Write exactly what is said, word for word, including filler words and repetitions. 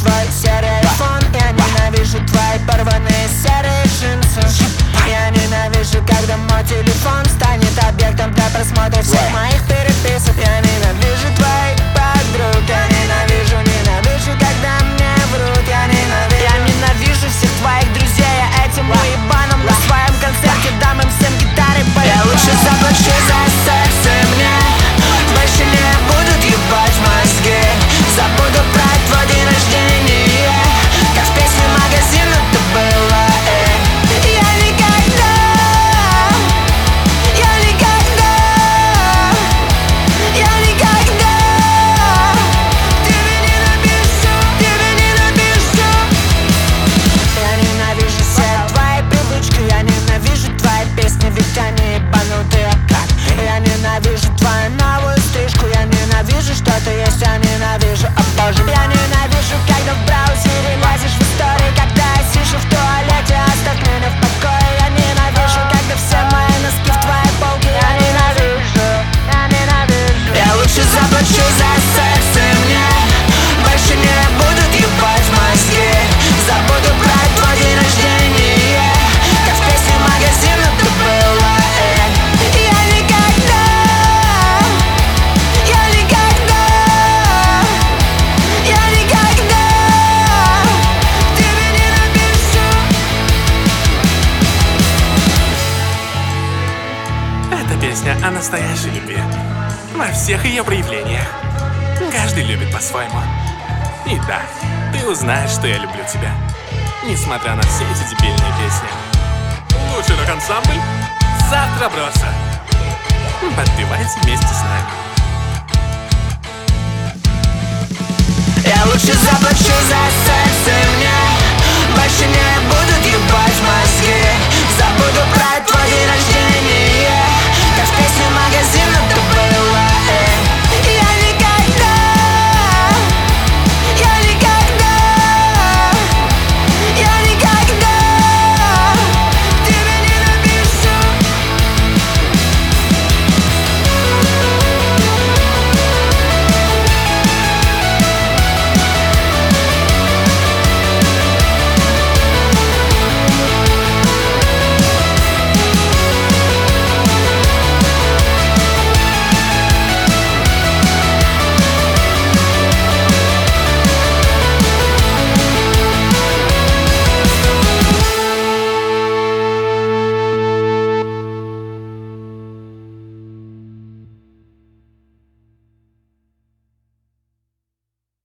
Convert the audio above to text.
твой серый фон. Я ненавижу твои порванные серые джинсы. Я ненавижу, когда мой телефон станет объектом для просмотра всех моих переписок. Я ненавижу твоих подруг. Я ненавижу, ненавижу, когда мне врут. Я ненавижу, я ненавижу всех твоих друзей. Я этим уебаном на своем концерте дам им всем гитары. Я лучше заплачу за секс, и мне больше не будут ебать мозги. Забуду про твой день рождения, как в песне магазин это было. Я никогда, я никогда, я никогда тебе не напишу, тебе не напишу. Я ненавижу все твои привычки, я ненавижу твои песни, ведь они ебанутые. Я ненавижу твою новую стрижку, я ненавижу, что ты есть, я ненавижу, о боже. Я ненавижу, когда в браузере лазишь в истории, когда я сижу в туалете, оставь меня в покое. Я ненавижу, когда все мои носки в твоей полке. Я ненавижу, я ненавижу. Я лучше заплачу за секс, и мне больше не будут ебать мозги. Забуду про твой день рождения, как в песне магазин это было. Песня о настоящей любви во всех ее проявлениях. Каждый любит по-своему. И да, ты узнаешь, что я люблю тебя, несмотря на все эти дебильные песни. Лучший рок-ансамбль завтра броса. Подпевайте вместе с нами. Я лучше заплачу за секс.